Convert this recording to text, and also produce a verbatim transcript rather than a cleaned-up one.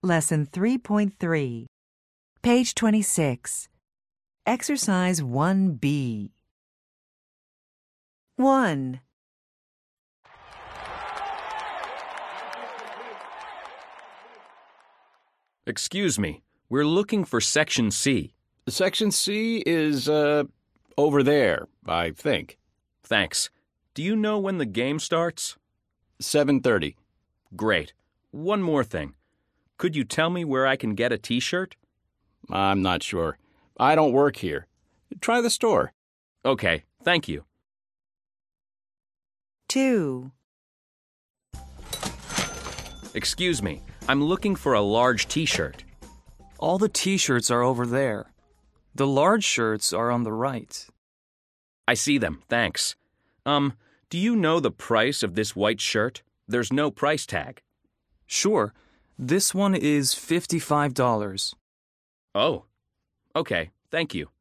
Lesson three point three. Page twenty-six. Exercise one B. one. Excuse me, we're looking for Section C. Section C is, uh, over there, I think. Thanks. Do you know when the game starts? seven thirty. Great. One more thing. Could you tell me where I can get a T-shirt? I'm not sure. I don't work here. Try the store. Okay, thank you. two. Excuse me, I'm looking for a large T-shirt. All the T-shirts are over there. The large shirts are on the right. I see them, thanks. Um, do you know the price of this white shirt? There's no price tag. Sure. This one is fifty-five dollars. Oh, okay, thank you.